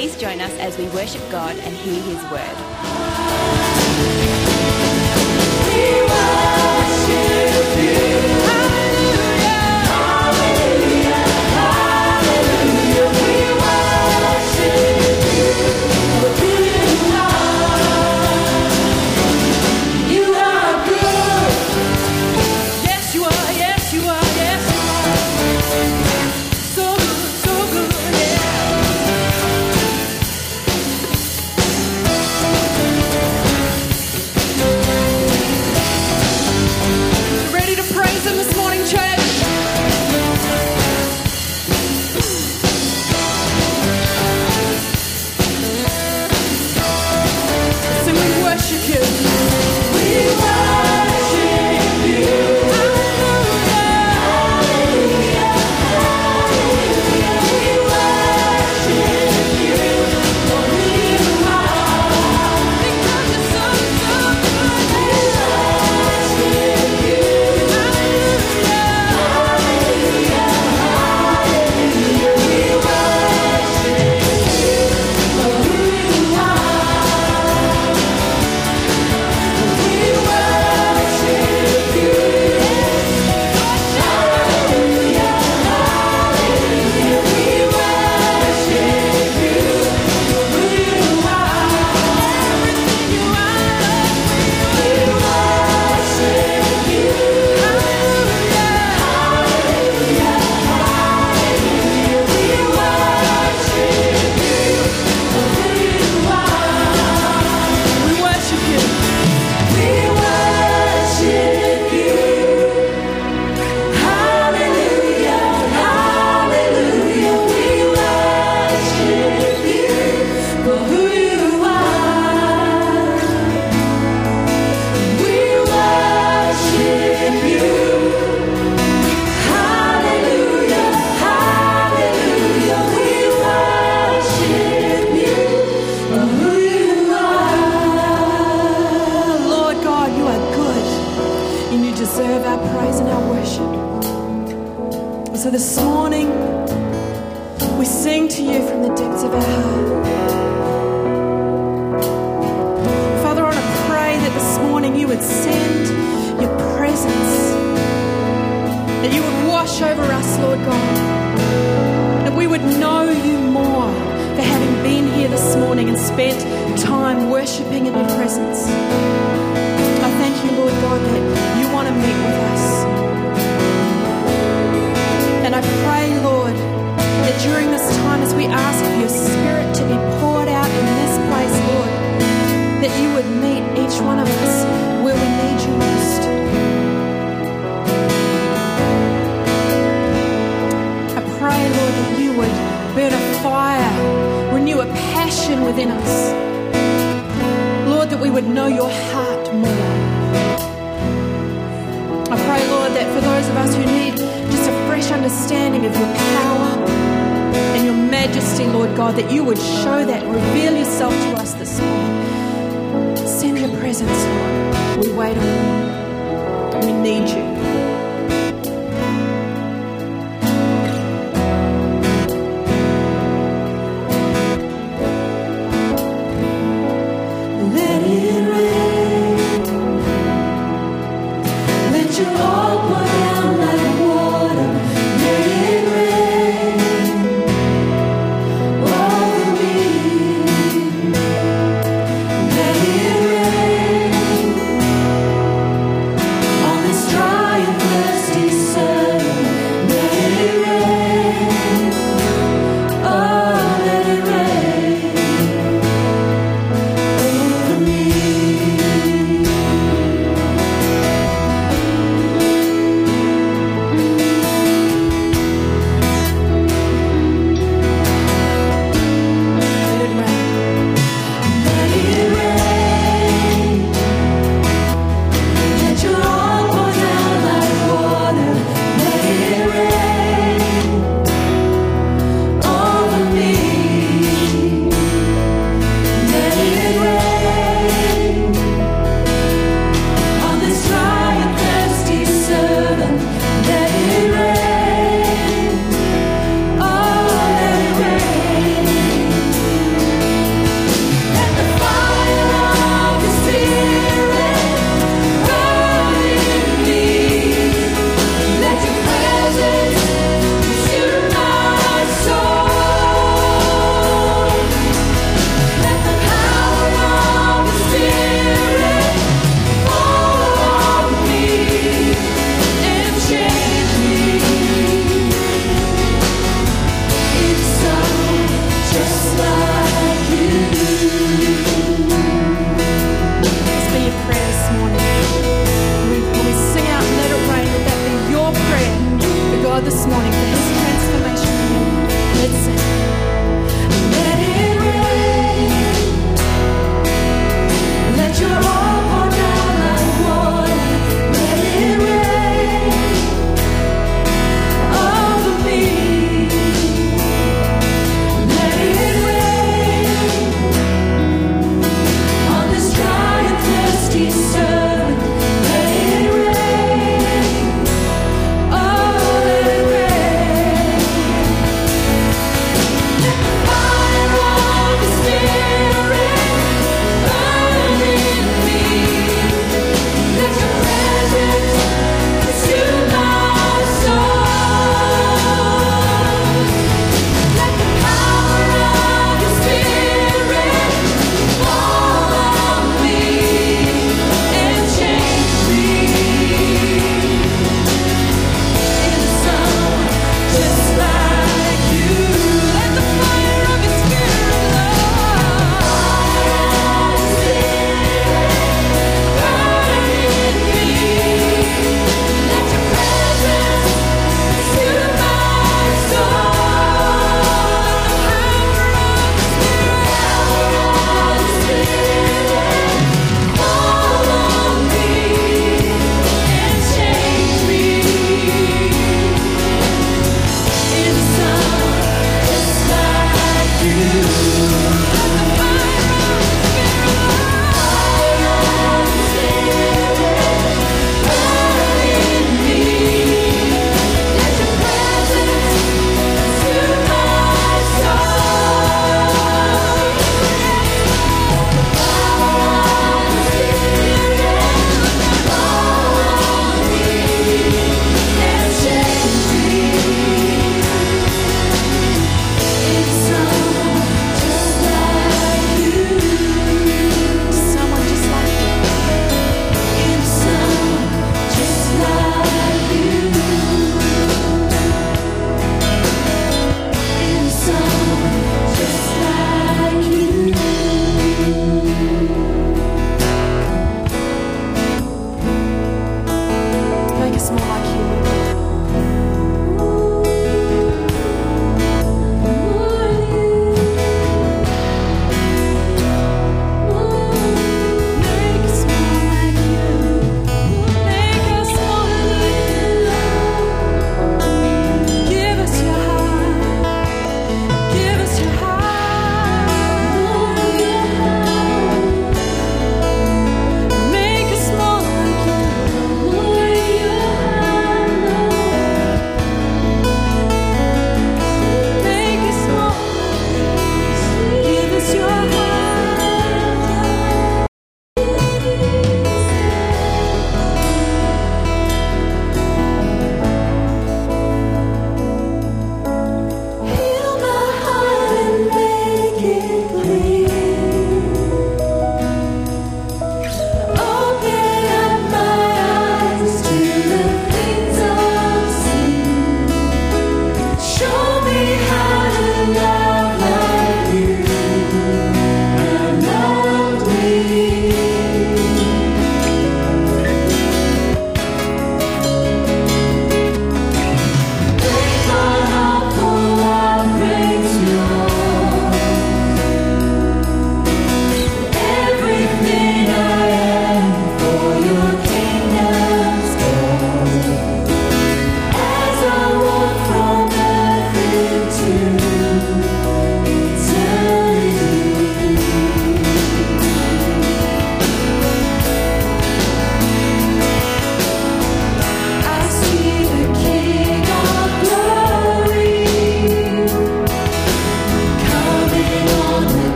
Please join us as we worship God and hear his word. We worship you. So this morning, we sing to you from the depths of our heart. Father, I want to pray that this morning you would send your presence, that you would wash over us, Lord God, that we would know you more for having been here this morning and spent time worshipping in your presence. I thank you, Lord God, that you want to meet with us. And I pray, Lord, that during this time as we ask for your Spirit to be poured out in this place, Lord, that you would meet each one of us where we need you most. I pray, Lord, that you would burn a fire, renew a passion within us. Lord, that we would know your heart more. I pray, Lord, that for those of us who need just a fresh understanding of your power and your majesty, Lord God, that you would show that, reveal yourself to us this morning. Send your presence, Lord. We wait on you. We need you.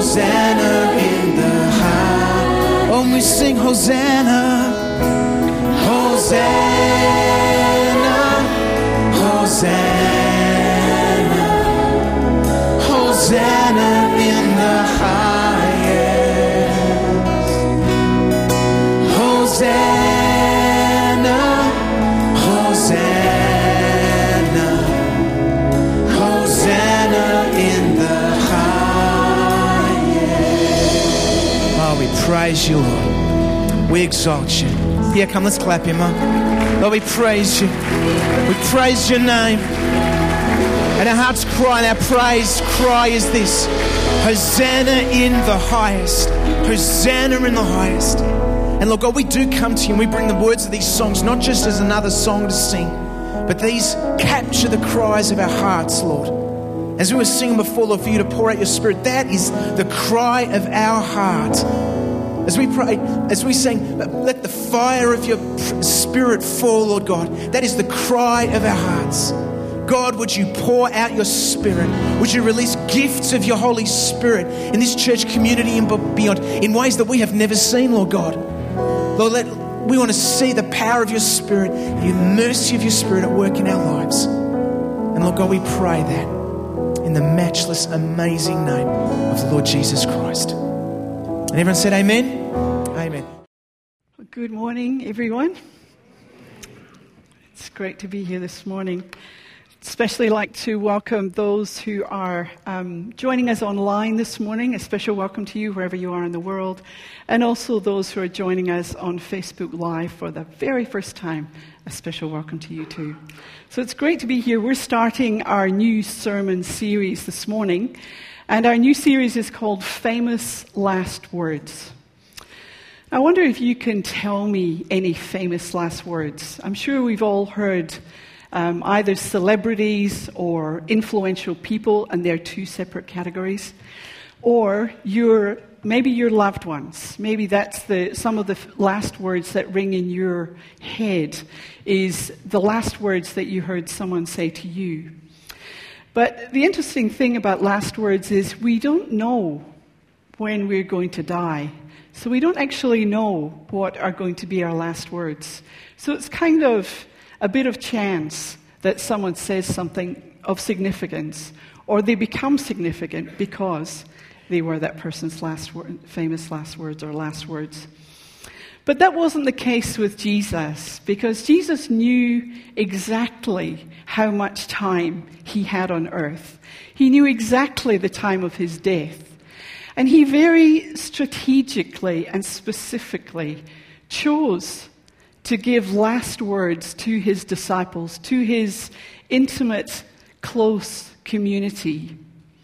Hosanna in the high. Oh, we sing Hosanna, Hosanna, Hosanna, Hosanna in the highest. Hosanna, Hosanna, Hosanna in the highest. Oh, we praise you, Lord. We exalt you. Yeah, come, let's clap him up. Lord, we praise you. We praise your name. And our heart's cry and our praise cry is this: Hosanna in the highest. Hosanna in the highest. And Lord God, we do come to you and we bring the words of these songs not just as another song to sing, but these capture the cries of our hearts, Lord. As we were singing before, Lord, for you to pour out your Spirit, that is the cry of our heart. As we pray, as we sing, let the fire of your Spirit fall, Lord God. That is the cry of our hearts. God, would you pour out your Spirit? Would you release gifts of your Holy Spirit in this church community and beyond in ways that we have never seen, Lord God? Lord, we want to see the power of your Spirit, the mercy of your Spirit at work in our lives. And Lord God, we pray that in the matchless, amazing name of the Lord Jesus Christ. And everyone said amen? Amen. Good morning, everyone. It's great to be here this morning. Especially like to welcome those who are joining us online this morning. A special welcome to you wherever you are in the world. And also those who are joining us on Facebook Live for the very first time. A special welcome to you too. So it's great to be here. We're starting our new sermon series this morning. And our new series is called Famous Last Words. I wonder if you can tell me any famous last words. I'm sure we've all heard either celebrities or influential people, and they're two separate categories, or maybe your loved ones. Maybe that's some of the last words that ring in your head is the last words that you heard someone say to you. But the interesting thing about last words is we don't know when we're going to die. So we don't actually know what are going to be our last words. So it's kind of a bit of chance that someone says something of significance, or they become significant because they were that person's famous last words or last words. But that wasn't the case with Jesus, because Jesus knew exactly how much time he had on earth. He knew exactly the time of his death. And he very strategically and specifically chose to give last words to his disciples, to his intimate, close community.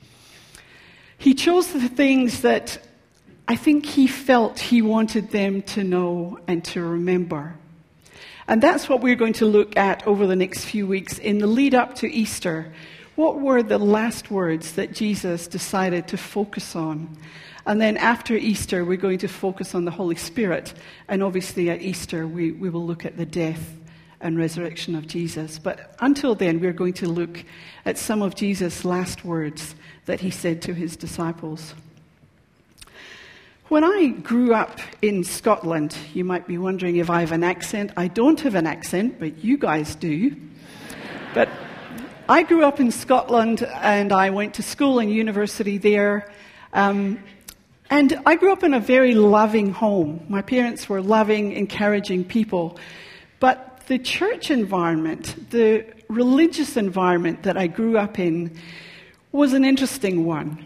He chose the things that I think he felt he wanted them to know and to remember. And that's what we're going to look at over the next few weeks in the lead up to Easter. What were the last words that Jesus decided to focus on? And then after Easter, we're going to focus on the Holy Spirit. And obviously at Easter, we will look at the death and resurrection of Jesus. But until then, we're going to look at some of Jesus' last words that he said to his disciples. When I grew up in Scotland, you might be wondering if I have an accent. I don't have an accent, but you guys do. But I grew up in Scotland, and I went to school and university there. And I grew up in a very loving home. My parents were loving, encouraging people. But the church environment, the religious environment that I grew up in was an interesting one.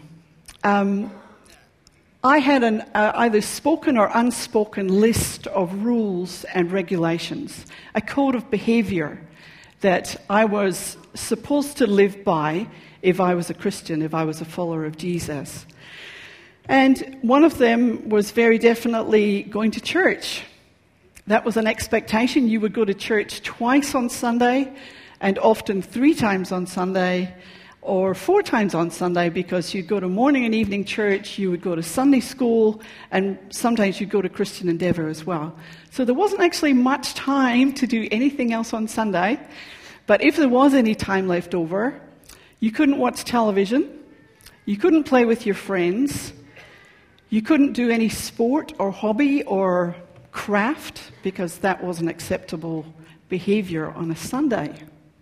I had an either spoken or unspoken list of rules and regulations, a code of behavior that I was supposed to live by if I was a Christian, if I was a follower of Jesus. And one of them was very definitely going to church. That was an expectation. You would go to church twice on Sunday, and often 3 times on Sunday, or 4 times on Sunday, because you'd go to morning and evening church, you would go to Sunday school, and sometimes you'd go to Christian Endeavour as well. So there wasn't actually much time to do anything else on Sunday. But if there was any time left over, you couldn't watch television, you couldn't play with your friends, You couldn't do any sport or hobby or craft because that wasn't acceptable behavior on a Sunday.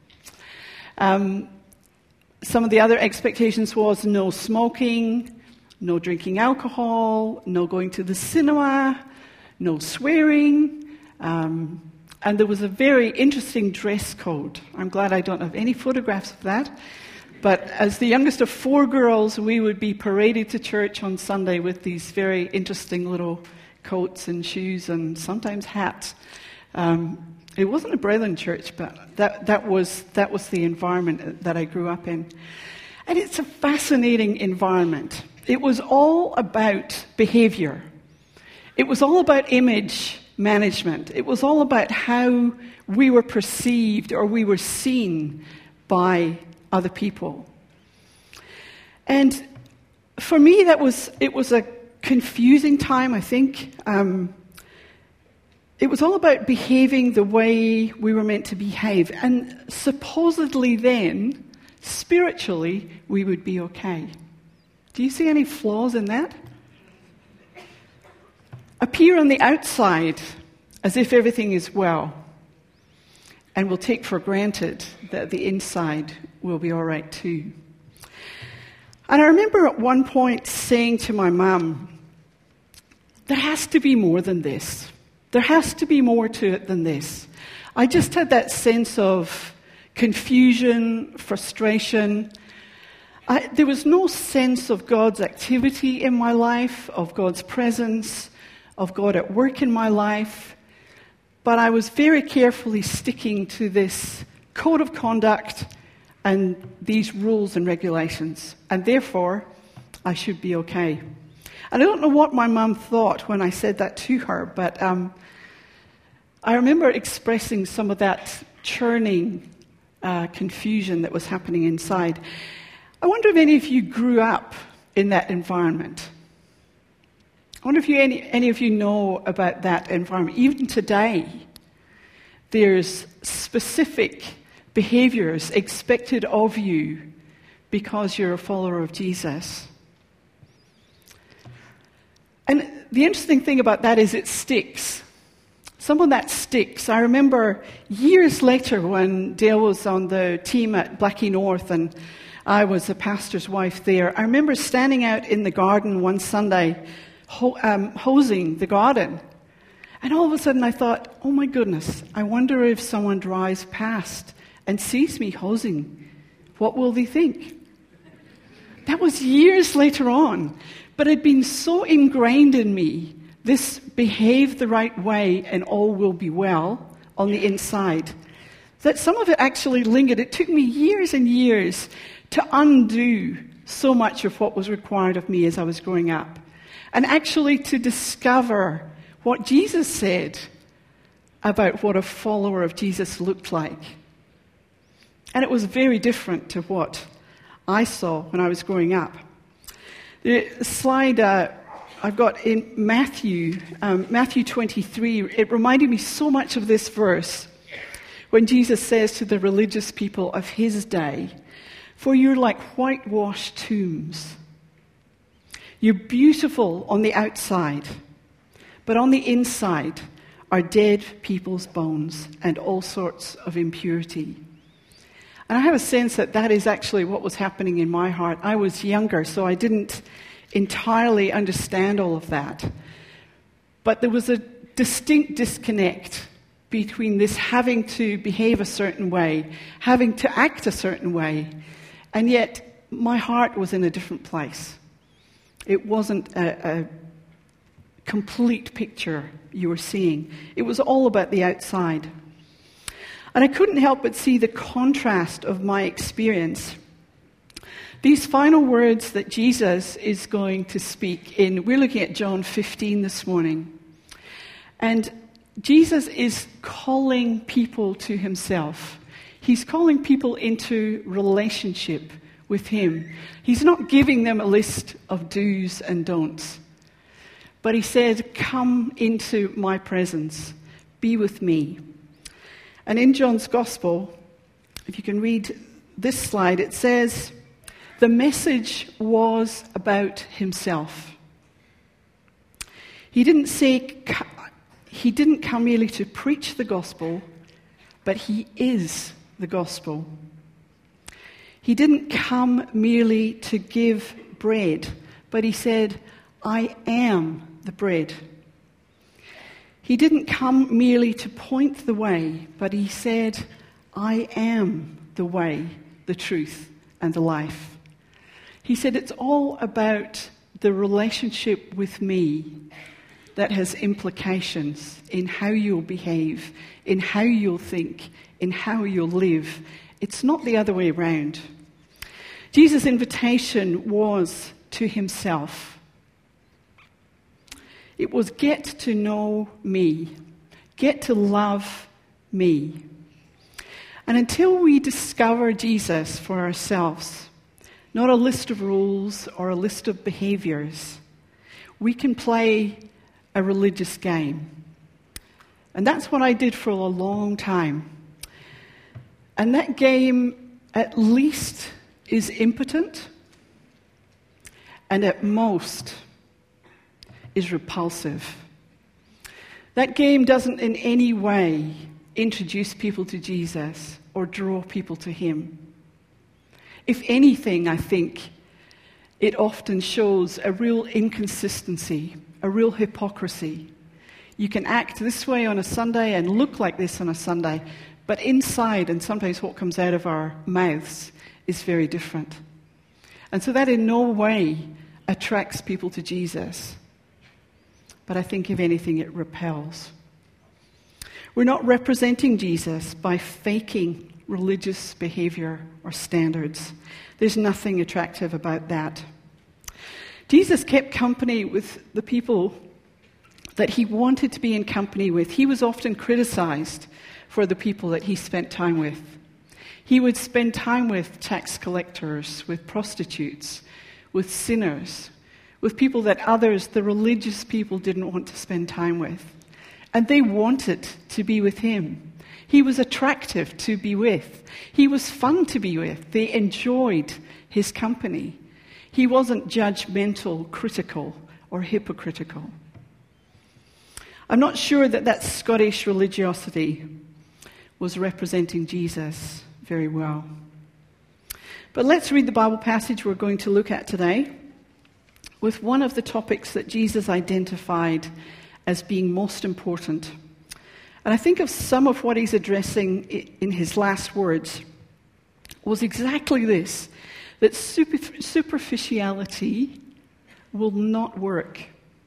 Some of the other expectations was no smoking, no drinking alcohol, no going to the cinema, no swearing, and there was a very interesting dress code. I'm glad I don't have any photographs of that. But as the youngest of 4 girls, we would be paraded to church on Sunday with these very interesting little coats and shoes and sometimes hats. It wasn't a Brethren church, but that was the environment that I grew up in. And it's a fascinating environment. It was all about behavior. It was all about image management. It was all about how we were perceived or we were seen by other people. And for me, it was a confusing time, I think. It was all about behaving the way we were meant to behave. And supposedly then, spiritually, we would be okay. Do you see any flaws in that? Appear on the outside as if everything is well. And we'll take for granted that the inside will be all right too. And I remember at one point saying to my mum, there has to be more than this. There has to be more to it than this. I just had that sense of confusion, frustration. There was no sense of God's activity in my life, of God's presence, of God at work in my life. But I was very carefully sticking to this code of conduct and these rules and regulations. And therefore, I should be okay. And I don't know what my mum thought when I said that to her, but I remember expressing some of that churning confusion that was happening inside. I wonder if any of you grew up in that environment. I wonder if any of you know about that environment. Even today, there's specific behaviors expected of you because you're a follower of Jesus. And the interesting thing about that is it sticks. Some of that sticks. I remember years later when Dale was on the team at Blackie North and I was a pastor's wife there. I remember standing out in the garden one Sunday, hosing the garden. And all of a sudden I thought, oh my goodness, I wonder if someone drives past and sees me hosing. What will they think? That was years later on. But it had been so ingrained in me, this behave the right way and all will be well on the inside, that some of it actually lingered. It took me years and years to undo so much of what was required of me as I was growing up. And actually to discover what Jesus said about what a follower of Jesus looked like. And it was very different to what I saw when I was growing up. The slide I've got in Matthew 23, it reminded me so much of this verse when Jesus says to the religious people of his day, "For you're like whitewashed tombs. You're beautiful on the outside, but on the inside are dead people's bones and all sorts of impurity." And I have a sense that that is actually what was happening in my heart. I was younger, so I didn't entirely understand all of that. But there was a distinct disconnect between this having to behave a certain way, having to act a certain way, and yet my heart was in a different place. It wasn't a complete picture you were seeing. It was all about the outside. And I couldn't help but see the contrast of my experience. These final words that Jesus is going to speak in, we're looking at John 15 this morning. And Jesus is calling people to himself. He's calling people into relationship with him. He's not giving them a list of do's and don'ts. But he said, "Come into my presence. Be with me." And in John's Gospel, if you can read this slide, it says, the message was about himself. He didn't come merely to preach the gospel, but he is the gospel. He didn't come merely to give bread, but he said, I am the bread. He didn't come merely to point the way, but he said, I am the way, the truth, and the life. He said it's all about the relationship with me that has implications in how you'll behave, in how you'll think, in how you'll live. It's not the other way around. Jesus' invitation was to himself. It was get to know me, get to love me. And until we discover Jesus for ourselves, not a list of rules or a list of behaviors, we can play a religious game. And that's what I did for a long time. And that game at least is impotent and at most is repulsive. That game doesn't in any way introduce people to Jesus or draw people to him. If anything, I think it often shows a real inconsistency, a real hypocrisy. You can act this way on a Sunday and look like this on a Sunday, but inside, and sometimes what comes out of our mouths, is very different. And so that in no way attracts people to Jesus. But I think, if anything, it repels. We're not representing Jesus by faking religious behavior or standards. There's nothing attractive about that. Jesus kept company with the people that he wanted to be in company with. He was often criticized for the people that he spent time with. He would spend time with tax collectors, with prostitutes, with sinners, with people that others, the religious people, didn't want to spend time with. And they wanted to be with him. He was attractive to be with. He was fun to be with. They enjoyed his company. He wasn't judgmental, critical, or hypocritical. I'm not sure that Scottish religiosity was representing Jesus very well. But let's read the Bible passage we're going to look at today with one of the topics that Jesus identified as being most important. And I think of some of what he's addressing in his last words was exactly this, that superficiality will not work.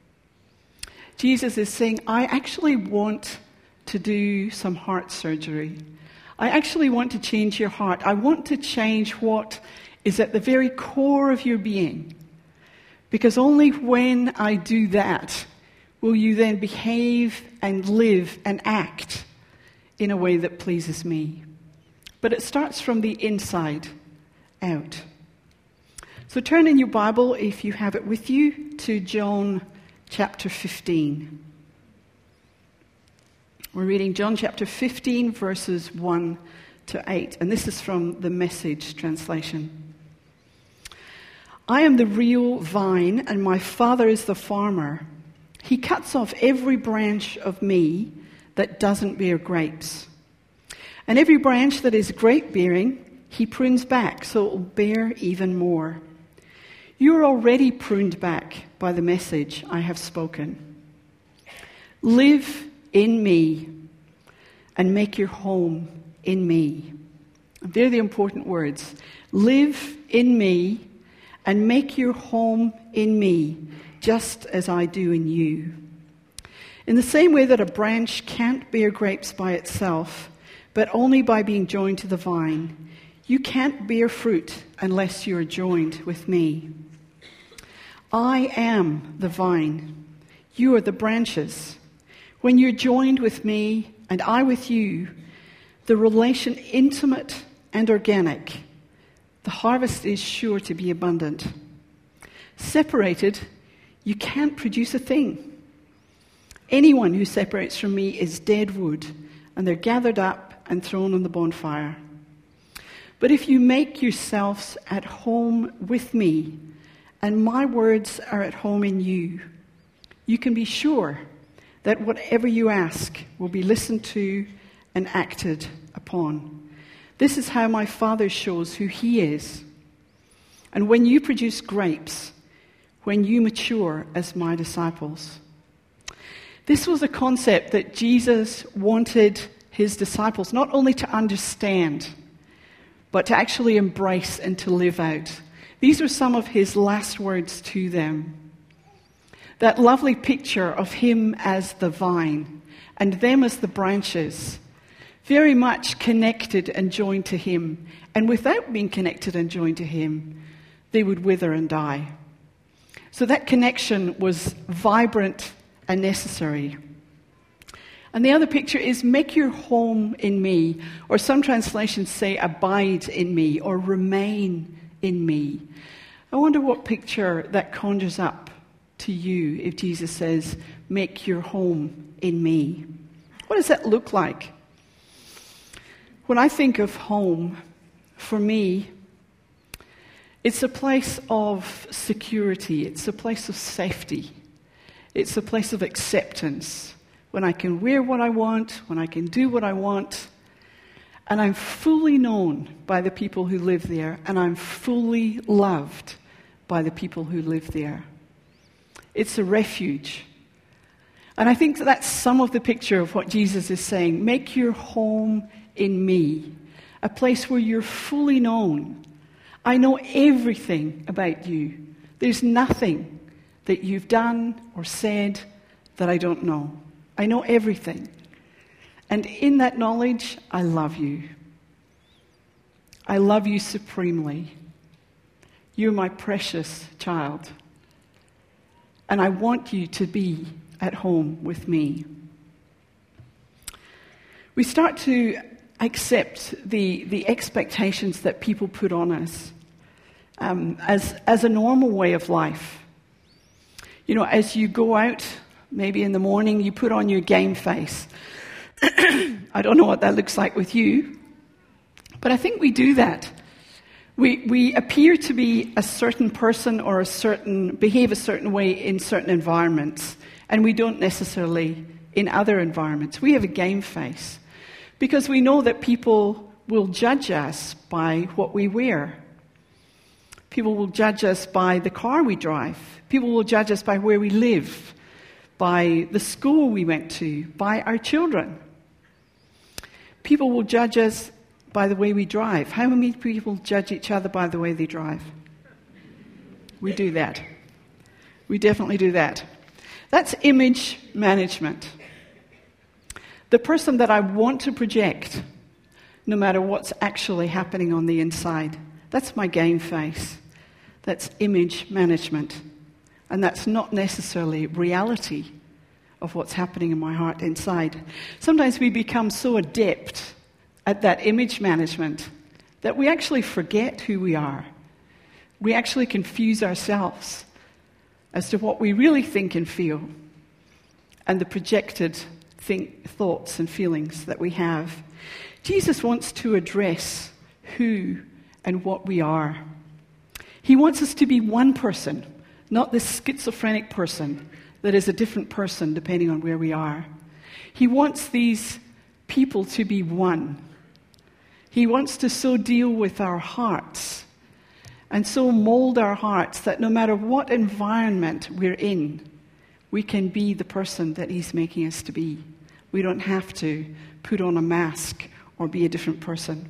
Jesus is saying, I actually want to do some heart surgery. I actually want to change your heart. I want to change what is at the very core of your being. Because only when I do that will you then behave and live and act in a way that pleases me. But it starts from the inside out. So turn in your Bible, if you have it with you, to John chapter 15. We're reading John chapter 15, verses 1 to 8. And this is from the Message translation. I am the real vine, and my Father is the farmer. He cuts off every branch of me that doesn't bear grapes. And every branch that is grape-bearing, he prunes back so it will bear even more. You are already pruned back by the message I have spoken. Live in me and make your home in me. And they're the important words. Live in me and make your home in me, just as I do in you. In the same way that a branch can't bear grapes by itself, but only by being joined to the vine, you can't bear fruit unless you are joined with me. I am the vine. You are the branches. When you're joined with me and I with you, the relation intimate and organic, the harvest is sure to be abundant. Separated, you can't produce a thing. Anyone who separates from me is dead wood, and they're gathered up and thrown on the bonfire. But if you make yourselves at home with me, and my words are at home in you, you can be sure that whatever you ask will be listened to and acted upon. This is how my Father shows who he is. And when you produce grapes, when you mature as my disciples. This was a concept that Jesus wanted his disciples not only to understand, but to actually embrace and to live out. These were some of his last words to them. That lovely picture of him as the vine and them as the branches, very much connected and joined to him. And without being connected and joined to him, they would wither and die. So that connection was vibrant and necessary. And the other picture is make your home in me, or some translations say abide in me or remain in me. I wonder what picture that conjures up to you if Jesus says, make your home in me. What does that look like? When I think of home, for me, it's a place of security. It's a place of safety. It's a place of acceptance. When I can wear what I want, when I can do what I want, and I'm fully known by the people who live there, and I'm fully loved by the people who live there. It's a refuge. And I think that's some of the picture of what Jesus is saying. Make your home in me, a place where you're fully known. I know everything about you. There's nothing that you've done or said that I don't know. I know everything. And in that knowledge, I love you. I love you supremely. You're my precious child. And I want you to be at home with me. We start to accept the expectations that people put on us as a normal way of life. You know, as you go out, maybe in the morning, you put on your game face. I don't know what that looks like with you, but I think we do that. We appear to be a certain person or behave a certain way in certain environments, and we don't necessarily in other environments. We have a game face because we know that people will judge us by what we wear. People will judge us by the car we drive. People will judge us by where we live, by the school we went to, by our children. People will judge us by the way we drive. How many people judge each other by the way they drive? We do that. We definitely do that. That's image management. The person that I want to project, no matter what's actually happening on the inside, that's my game face. That's image management. And that's not necessarily reality of what's happening in my heart inside. Sometimes we become so adept at that image management that we actually forget who we are. We actually confuse ourselves as to what we really think and feel and the projected thoughts and feelings that we have. Jesus wants to address who and what we are. He wants us to be one person, not this schizophrenic person that is a different person depending on where we are. He wants these people to be one. He wants to so deal with our hearts and so mold our hearts that no matter what environment we're in, we can be the person that he's making us to be. We don't have to put on a mask or be a different person.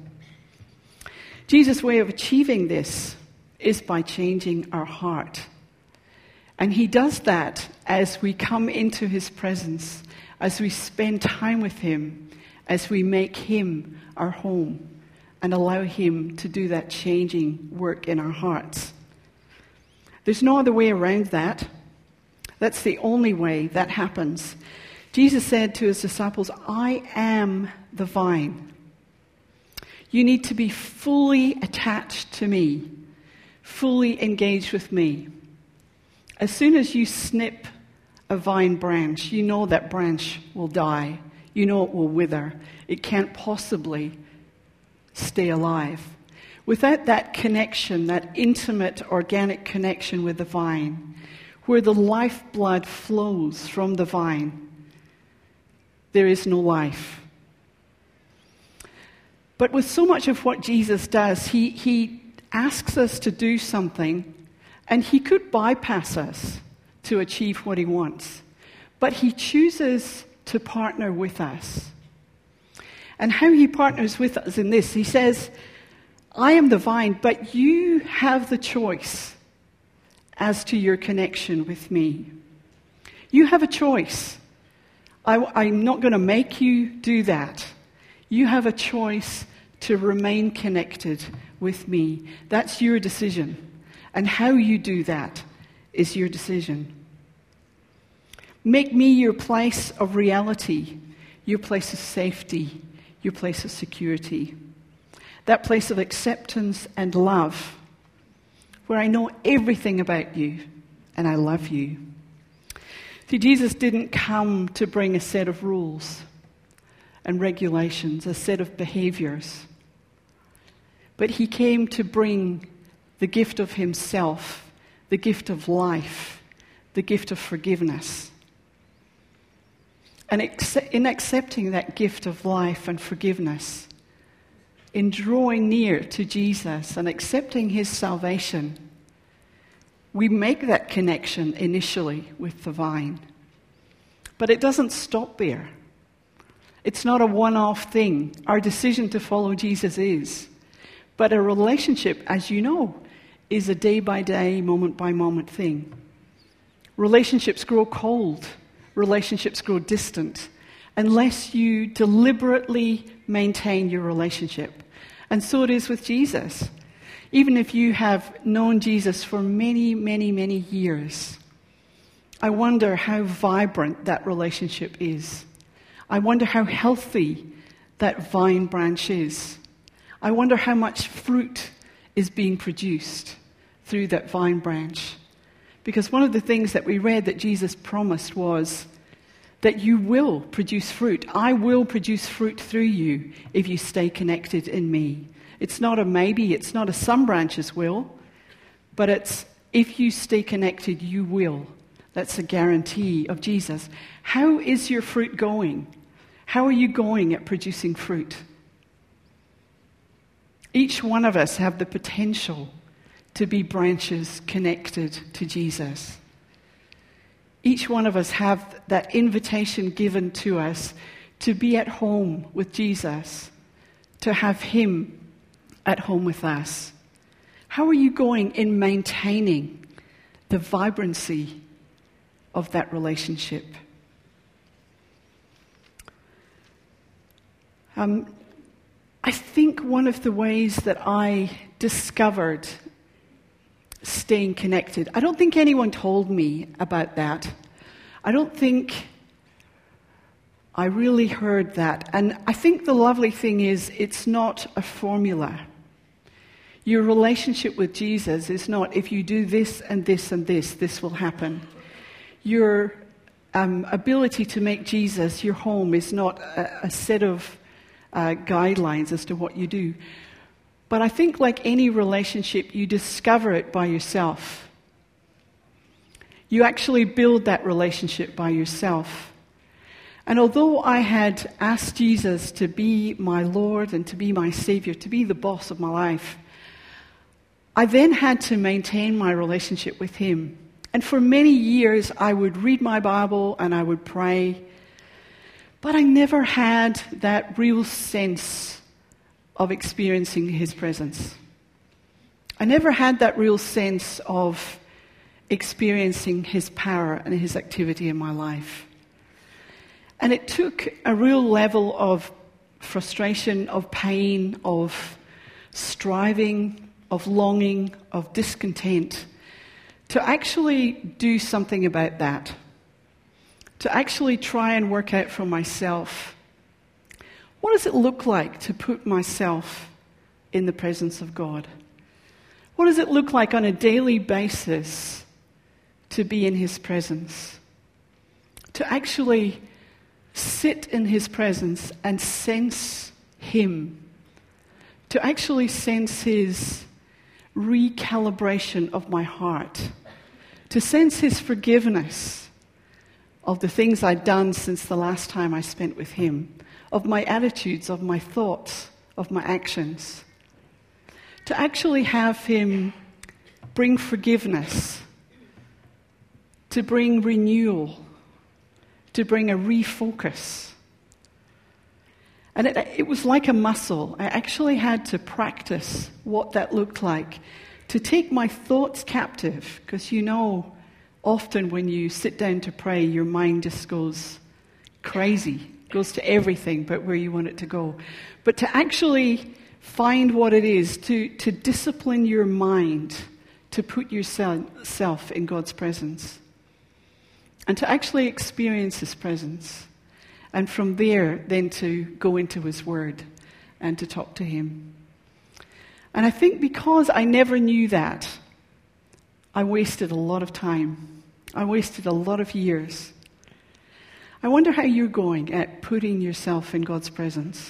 Jesus' way of achieving this is by changing our heart. And he does that as we come into his presence, as we spend time with him, as we make him our home and allow him to do that changing work in our hearts. There's no other way around that. That's the only way that happens. Jesus said to his disciples, I am the vine. You need to be fully attached to me, fully engaged with me. As soon as you snip a vine branch, you know that branch will die. You know it will wither. It can't possibly stay alive. Without that connection, that intimate, organic connection with the vine, where the lifeblood flows from the vine, there is no life. But with so much of what Jesus does, he asks us to do something, and he could bypass us to achieve what he wants. But he chooses to partner with us. And how he partners with us in this, he says, I am the vine, but you have the choice as to your connection with me. You have a choice. I'm not going to make you do that. You have a choice to remain connected with me. That's your decision. And how you do that is your decision. Make me your place of reality, your place of safety, your place of security. That place of acceptance and love, where I know everything about you and I love you. See, Jesus didn't come to bring a set of rules and regulations, a set of behaviors. But he came to bring the gift of himself, the gift of life, the gift of forgiveness. And in accepting that gift of life and forgiveness, in drawing near to Jesus and accepting his salvation, we make that connection initially with the vine. But it doesn't stop there. It's not a one-off thing. Our decision to follow Jesus is. But a relationship, as you know, is a day-by-day, moment-by-moment thing. Relationships grow cold. Relationships grow distant unless you deliberately maintain your relationship. And so it is with Jesus. Even if you have known Jesus for many, many, many years, I wonder how vibrant that relationship is. I wonder how healthy that vine branch is. I wonder how much fruit is being produced through that vine branch. Because one of the things that we read that Jesus promised was that you will produce fruit. I will produce fruit through you if you stay connected in me. It's not a maybe, it's not a some branches will, but it's if you stay connected, you will. That's a guarantee of Jesus. How is your fruit going? How are you going at producing fruit? Each one of us have the potential to be branches connected to Jesus. Each one of us have that invitation given to us to be at home with Jesus, to have him at home with us. How are you going in maintaining the vibrancy of that relationship? I think one of the ways that I discovered staying connected, I don't think anyone told me about that. I don't think I really heard that. And I think the lovely thing is it's not a formula. Your relationship with Jesus is not if you do this and this and this will happen. Your ability to make Jesus your home is not a set of guidelines as to what you do. But I think like any relationship, you discover it by yourself. You actually build that relationship by yourself. And although I had asked Jesus to be my Lord and to be my Savior, to be the boss of my life, I then had to maintain my relationship with him. And for many years, I would read my Bible and I would pray. But I never had that real sense of experiencing his presence. I never had that real sense of experiencing his power and his activity in my life. And it took a real level of frustration, of pain, of striving, of longing, of discontent to actually do something about that. To actually try and work out for myself, what does it look like to put myself in the presence of God? What does it look like on a daily basis to be in his presence? To actually sit in his presence and sense him. To actually sense his recalibration of my heart. to sense his forgiveness of the things I'd done since the last time I spent with him, of my attitudes, of my thoughts, of my actions. To actually have him bring forgiveness, to bring renewal, to bring a refocus. And it was like a muscle. I actually had to practice what that looked like. To take my thoughts captive, because often when you sit down to pray, your mind just goes crazy, goes to everything but where you want it to go. But to actually find what it is, to discipline your mind, to put yourself in God's presence, and to actually experience his presence. And from there, then to go into his word and to talk to him. And I think because I never knew that, I wasted a lot of time. I wasted a lot of years. I wonder how you're going at putting yourself in God's presence.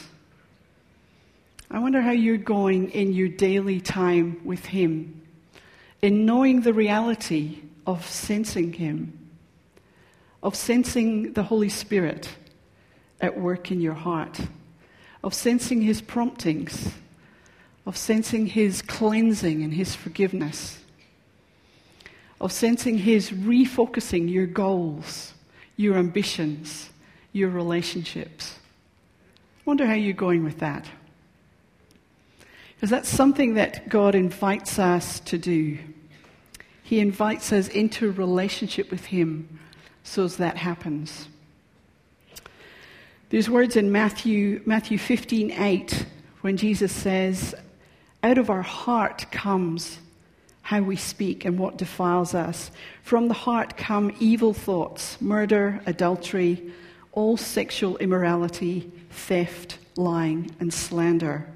I wonder how you're going in your daily time with him, in knowing the reality of sensing him, of sensing the Holy Spirit at work in your heart, of sensing his promptings, of sensing his cleansing and his forgiveness, of sensing his refocusing your goals, your ambitions, your relationships. I wonder how you're going with that. Because that's something that God invites us to do. He invites us into a relationship with him so as that happens. There's words in Matthew 15:8 when Jesus says, out of our heart comes how we speak and what defiles us. From the heart come evil thoughts, murder, adultery, all sexual immorality, theft, lying, and slander.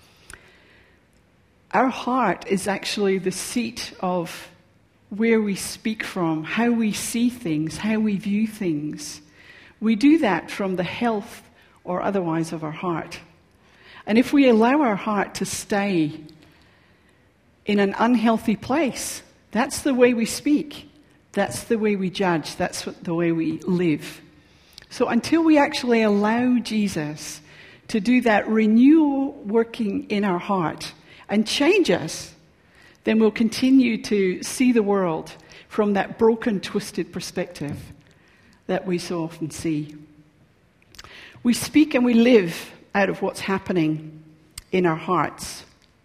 Our heart is actually the seat of where we speak from, how we see things, how we view things. We do that from the health or otherwise of our heart. And if we allow our heart to stay in an unhealthy place, that's the way we speak. That's the way we judge. That's the way we live. So until we actually allow Jesus to do that renewal working in our heart and change us, then we'll continue to see the world from that broken, twisted perspective that we so often see. We speak and we live out of what's happening in our hearts.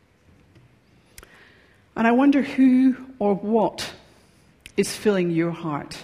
And I wonder who or what is filling your heart.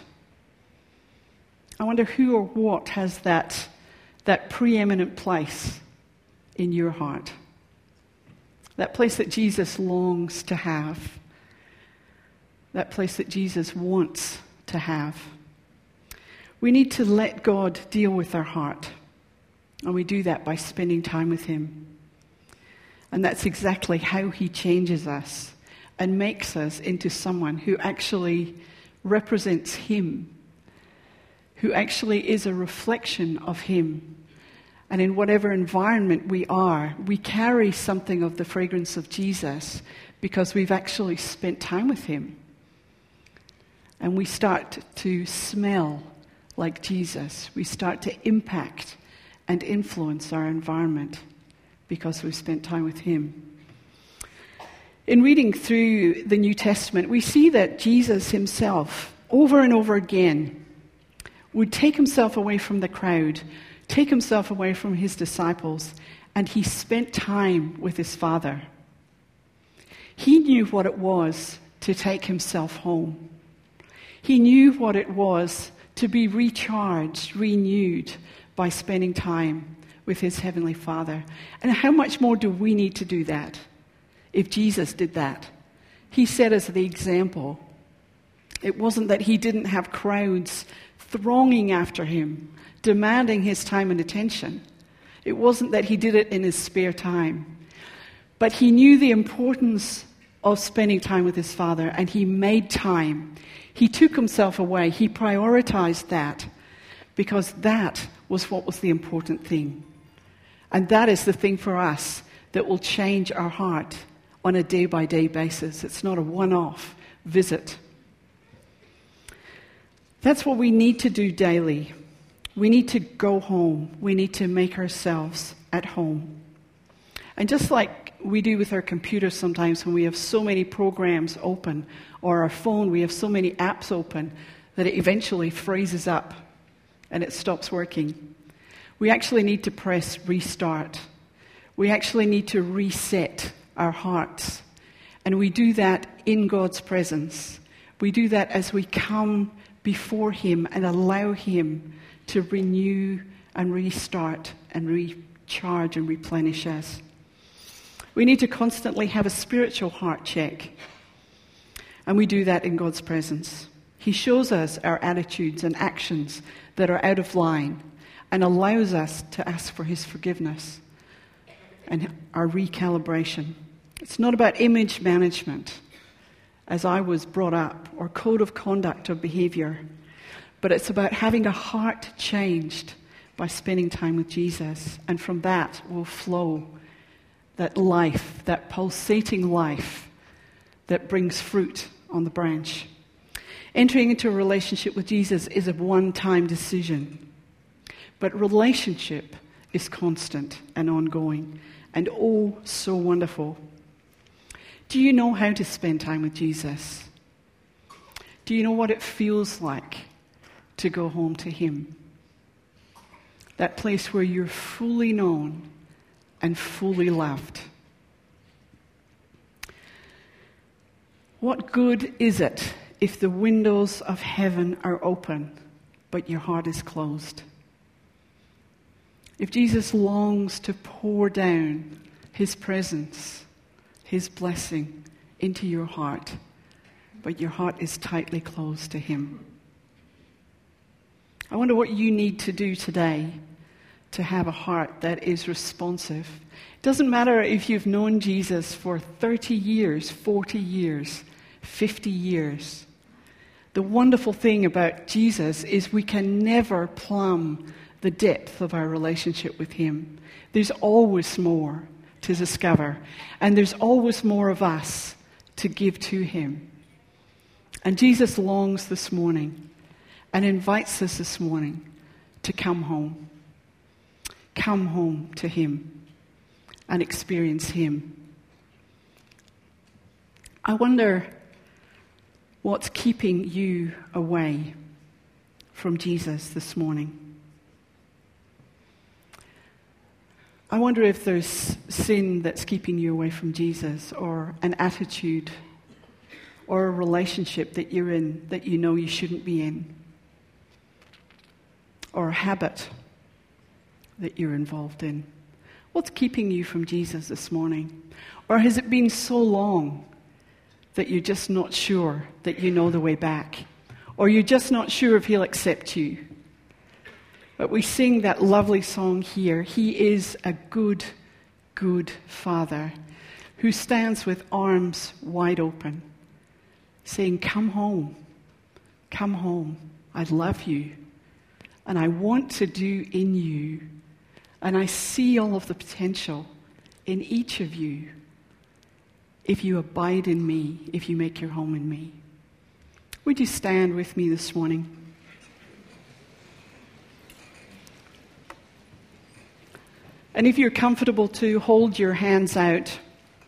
I wonder who or what has that preeminent place in your heart. That place that Jesus longs to have. That place that Jesus wants to have. We need to let God deal with our heart. And we do that by spending time with him. And that's exactly how he changes us and makes us into someone who actually represents him, who actually is a reflection of him. And in whatever environment we are, we carry something of the fragrance of Jesus because we've actually spent time with him. And we start to smell like Jesus. We start to impact and influence our environment because we've spent time with him. In reading through the New Testament, we see that Jesus himself, over and over again, would take himself away from the crowd, take himself away from his disciples, and he spent time with his Father. He knew what it was to take himself home. He knew what it was to be recharged, renewed by spending time with his Heavenly Father. And how much more do we need to do that if Jesus did that? He set us the example. It wasn't that he didn't have crowds thronging after him, demanding his time and attention. It wasn't that he did it in his spare time. But he knew the importance of spending time with his Father, and he made time. He took himself away. He prioritized that because that was what was the important thing. And that is the thing for us that will change our heart on a day-by-day basis. It's not a one-off visit. That's what we need to do daily. We need to go home. We need to make ourselves at home. And just like we do with our computer sometimes when we have so many programs open, or our phone, we have so many apps open that it eventually freezes up and it stops working. We actually need to press restart. We actually need to reset our hearts. And we do that in God's presence. We do that as we come before Him and allow Him to renew and restart and recharge and replenish us. We need to constantly have a spiritual heart check. And we do that in God's presence. He shows us our attitudes and actions that are out of line and allows us to ask for His forgiveness and our recalibration. It's not about image management, as I was brought up, or code of conduct or behavior, but it's about having a heart changed by spending time with Jesus. And from that will flow that life, that pulsating life that brings fruit on the branch. Entering into a relationship with Jesus is a one-time decision, but relationship is constant and ongoing, and oh, so wonderful. Do you know how to spend time with Jesus? Do you know what it feels like to go home to Him? That place where you're fully known and fully loved. What good is it if the windows of heaven are open, but your heart is closed? If Jesus longs to pour down His presence, His blessing into your heart, but your heart is tightly closed to Him. I wonder what you need to do today to have a heart that is responsive. It doesn't matter if you've known Jesus for 30 years, 40 years, 50 years. The wonderful thing about Jesus is we can never plumb the depth of our relationship with Him. There's always more to discover, and there's always more of us to give to Him. And Jesus longs this morning and invites us this morning to come home. Come home to Him and experience Him. I wonder what's keeping you away from Jesus this morning. I wonder if there's sin that's keeping you away from Jesus, or an attitude or a relationship that you're in that you know you shouldn't be in, or a habit that you're involved in. What's keeping you from Jesus this morning? Or has it been so long that you're just not sure that you know the way back? Or you're just not sure if He'll accept you? But we sing that lovely song here. He is a good, good Father who stands with arms wide open, saying, come home, I love you, and I want to do in you. And I see all of the potential in each of you if you abide in me, if you make your home in me. Would you stand with me this morning? And if you're comfortable to hold your hands out,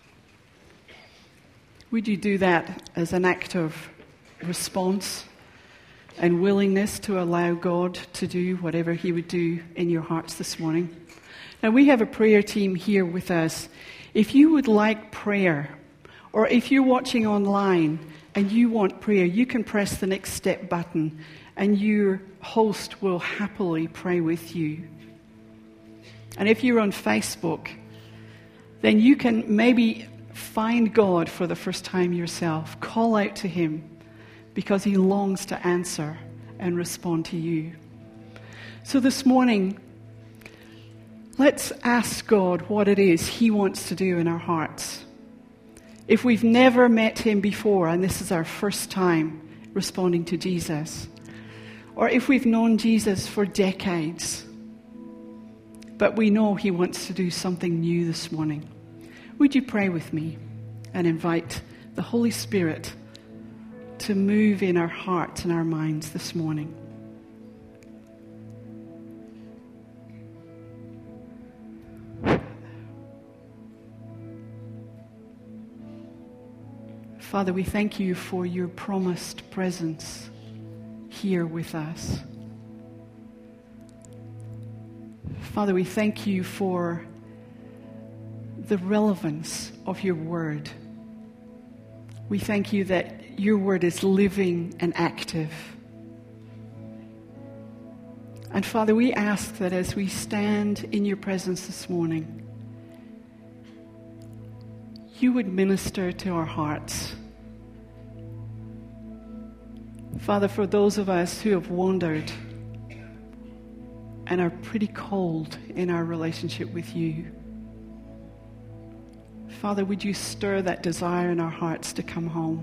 would you do that as an act of response and willingness to allow God to do whatever He would do in your hearts this morning? Now, we have a prayer team here with us. If you would like prayer, or if you're watching online and you want prayer, you can press the next step button and your host will happily pray with you. And if you're on Facebook, then you can maybe find God for the first time yourself. Call out to Him, because He longs to answer and respond to you. So this morning, let's ask God what it is He wants to do in our hearts. If we've never met Him before, and this is our first time responding to Jesus, or if we've known Jesus for decades, but we know He wants to do something new this morning, would you pray with me and invite the Holy Spirit to move in our hearts and our minds this morning. Father, we thank you for your promised presence here with us. Father, we thank you for the relevance of your word. We thank you that your word is living and active. And Father, we ask that as we stand in your presence this morning, you would minister to our hearts. Father, for those of us who have wandered and are pretty cold in our relationship with you, Father, would you stir that desire in our hearts to come home?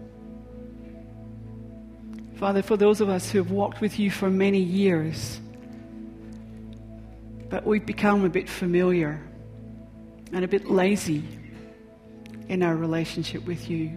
Father, for those of us who have walked with you for many years, but we've become a bit familiar and a bit lazy in our relationship with you,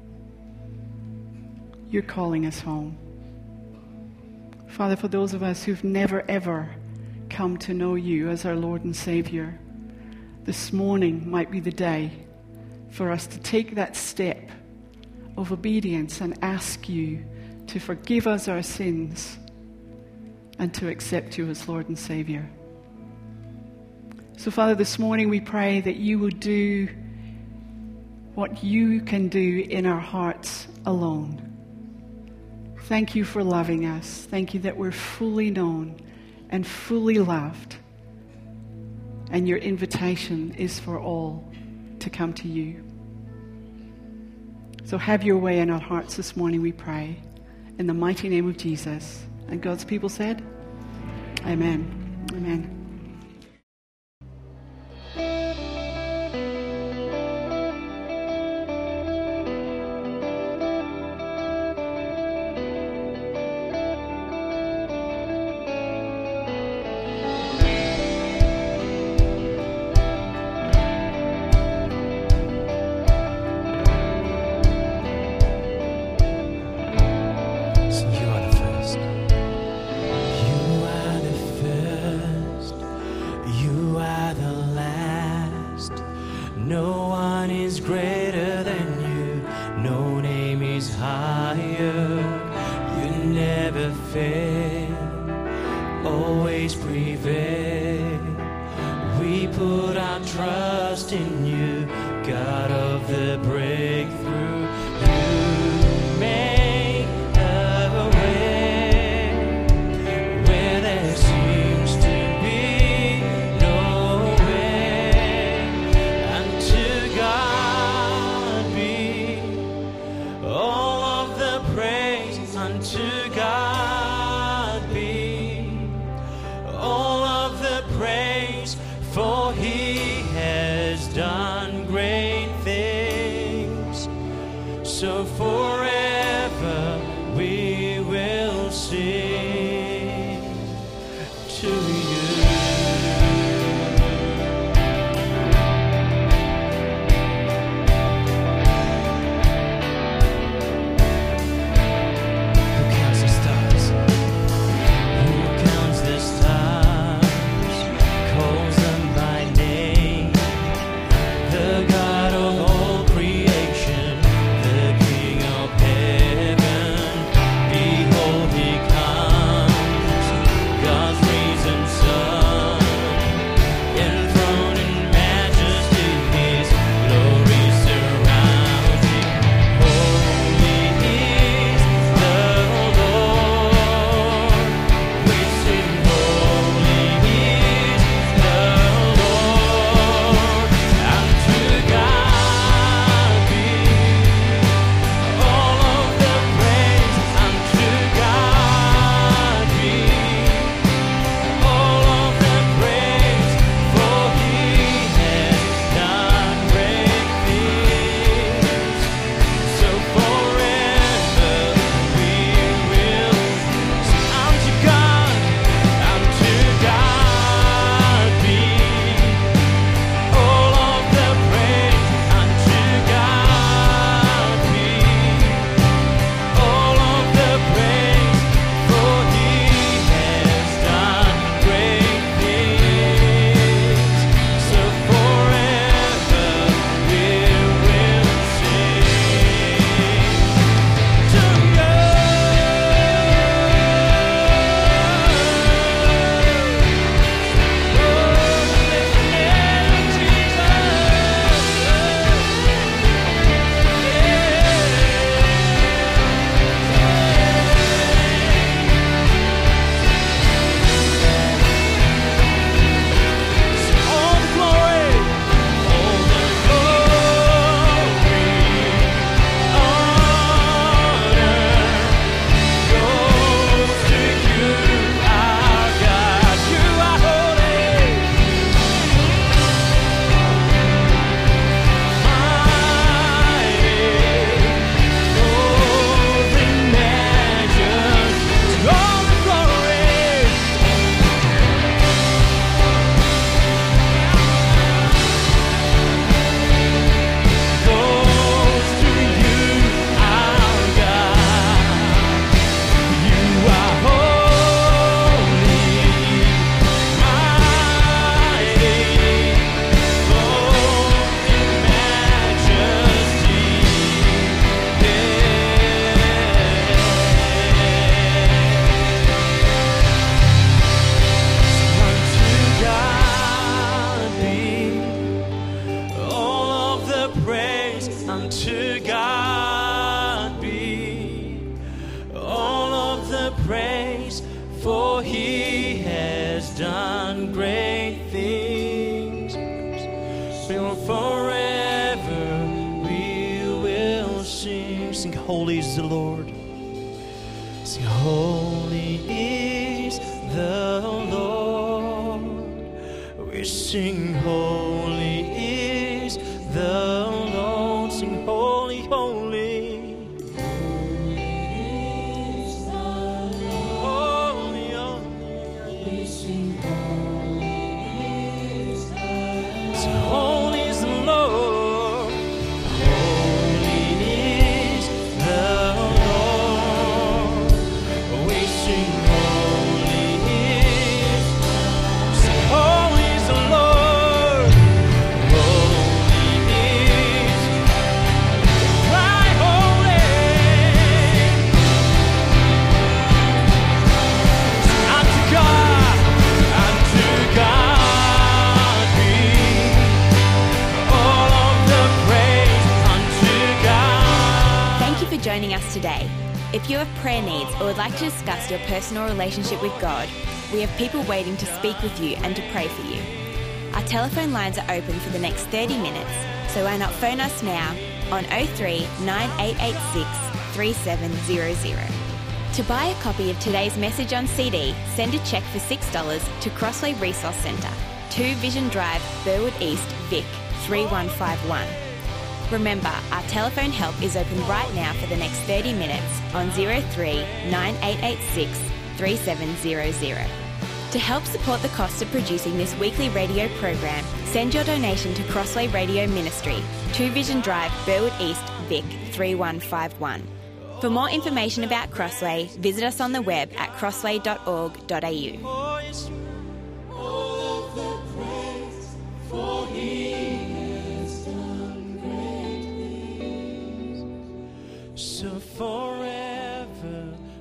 you're calling us home. Father, for those of us who've never ever come to know you as our Lord and Savior, this morning might be the day for us to take that step of obedience and ask you to forgive us our sins and to accept you as Lord and Savior. So, Father, this morning we pray that you will do what you can do in our hearts alone. Thank you for loving us. Thank you that we're fully known and fully loved. And your invitation is for all to come to you. So have your way in our hearts this morning, we pray. In the mighty name of Jesus. And God's people said, Amen. Amen. God's reason. for he has done great things. Forever we will sing. Sing, holy is the Lord. Sing, holy is the Lord. We sing, holy is the Lord. Sing, holy, holy. Holy, holy. We sing, holy is the Lord. Sing, holy is the Lord. Holy is the Lord. We sing, holy is. Sing, holy is the Lord. Holy is. Cry, holy. Unto God be all of the praise unto God. Thank you for joining us today. If you have prayer needs or would like to discuss your personal relationship with God, we have people waiting to speak with you and to pray for you. Our telephone lines are open for the next 30 minutes, so why not phone us now on 03 9886 3700. To buy a copy of today's message on CD, send a cheque for $6 to Crossway Resource Centre, 2 Vision Drive, Burwood East, Vic 3151. Remember, our telephone help is open right now for the next 30 minutes on 03 9886 3700. To help support the cost of producing this weekly radio program, send your donation to Crossway Radio Ministry, 2 Vision Drive, Burwood East, Vic 3151. For more information about Crossway, visit us on the web at crossway.org.au. All of the praise, for he has done great things. So forever